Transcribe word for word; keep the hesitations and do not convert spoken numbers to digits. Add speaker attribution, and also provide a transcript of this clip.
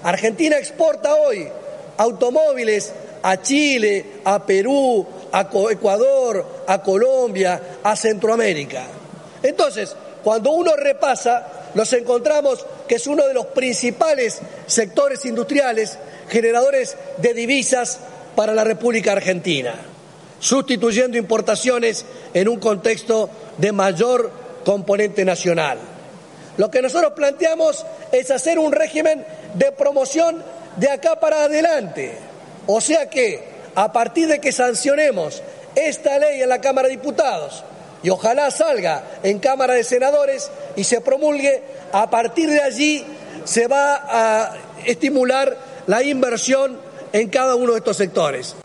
Speaker 1: Argentina exporta hoy automóviles a Chile, a Perú, a Ecuador, a Colombia, a Centroamérica. Entonces, cuando uno repasa, nos encontramos que es uno de los principales sectores industriales generadores de divisas para la República Argentina, sustituyendo importaciones en un contexto de mayor componente nacional. Lo que nosotros planteamos es hacer un régimen de promoción de acá para adelante, o sea que a partir de que sancionemos esta ley en la Cámara de Diputados y ojalá salga en Cámara de Senadores y se promulgue, a partir de allí se va a estimular la inversión en cada uno de estos sectores.